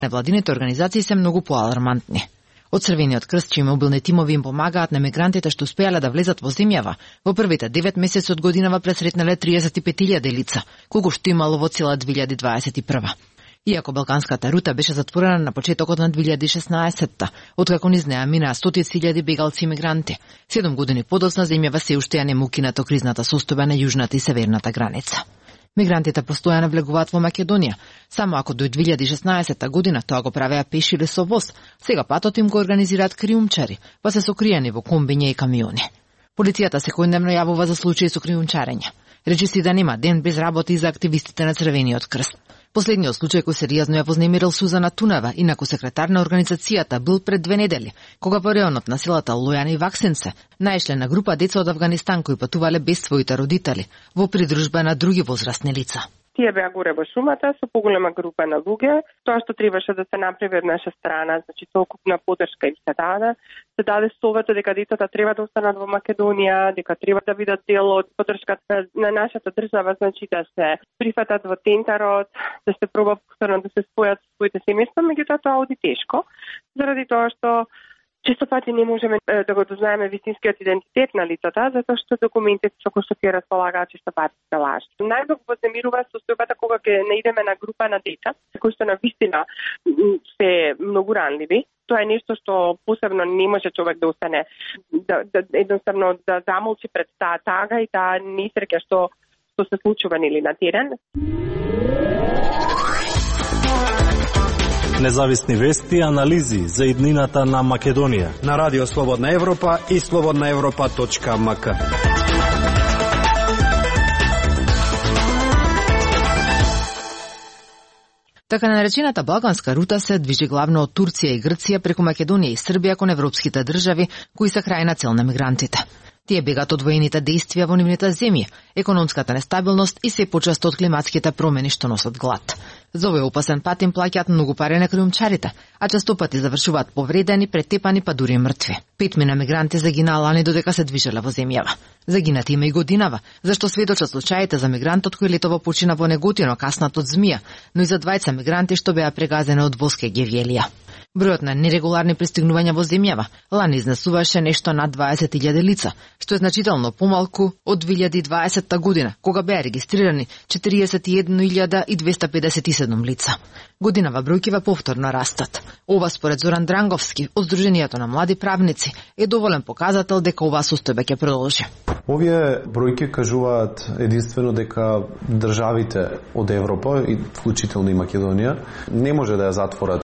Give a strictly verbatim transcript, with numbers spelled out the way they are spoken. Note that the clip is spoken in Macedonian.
Невладините организации се многу поалармантни. Од Црвениот крст, чии мобилни тимови им помагаат на мигрантите што успеале да влезат во земјава, во првите девет месеци од годинава пресретнале триесет и пет илјади лица, колку што имало во цела две илјади дваесет и прва. Иако Балканската рута беше затворена на почетокот на две илјади и шеснаесетта, откако низ неа минаа стотици илјади бегалци и мигранти, седум години подоцна земјава се уште ја нема укината кризната состојба на јужната и северната граница. Мигрантите постојано влегуваат во Македонија. Само ако до две илјади и шеснаесетта година тоа го правеа пеш или со воз, сега патот им го организираат криумчари, па се сокриени во комбиња и камиони. Полицијата секојдневно јавува за случаи со криумчарење. Речи си да нема ден без работи за активистите на Црвениот крст. Последниот случај кој сериозно ја вознемирил Сузана Тунева, инаку секретар на организацијата, бил пред две недели, кога во реонот на селата Лојан и Ваксенце наишле на група деца од Авганистан кои патувале без своите родители, во придружба на други возрастни лица. Тие беа горе во шумата со поголема група на луѓе. Тоа што требаше да се направи од наша страна, значи целокупна поддршка им се даде. Се даде советот дека децата треба да останат во Македонија, дека треба да бидат дел од поддршката на нашата држава, значи да се прифатат во тентарот, да се проба повторно да се спојат со своите семејства, меѓутоа тоа оди тешко, заради тоа што често пати не можеме да го дознаеме вистинскиот идентитет на лицата, затоа што документите со кои што ќе располагаат често пати се лажи. Најмногу вознемирува состојбата кога ќе наидеме на група на деца, кои што навистина се многу ранливи. Тоа е нешто што посебно не може човек да остане, да, да едноставно да замолчи пред таа тага и таа несреќа што, што се случува нели на терен. Независни вести и анализи за иднината на Македонија на Радио Слободна Европа и слободна европа точка ем ка. Така наречената Балканска рута се движи главно од Турција и Грција преку Македонија и Србија кон европските држави кои се крајна цел на мигрантите. Тие бегат од воените действија во нивните земји, економската нестабилност и се почесто од климатските промени што носат глад. За овој опасен пат им плаќаат многу пари на криумчарите, а често пати завршуваат повредени, претепани, па дури мртви. Петмина мигранти загинаа лани додека се движеле во земјава. Загинати има и годинава, зашто сведочат случаите за мигрантот кој летово почина во Неготино каснат од змија, но и за двајца мигранти што беа прегазени од воска и гевјелија. Бројот на нерегуларни пристигнувања во земјава лани изнесуваше нешто над дваесет илјади лица, што е значително помалку од две илјади и дваесетта година, кога беа регистрирани четириесет и една илјада и двеста педесет и седум лица. Годинава бројкиве повторно растат. Ова според Зоран Дранговски од Сдруженијето на млади правници е доволен показател дека оваа состојба ќе продолжи. Овие бројки кажуваат единствено дека државите од Европа, и вклучително и Македонија, не може да ја затворат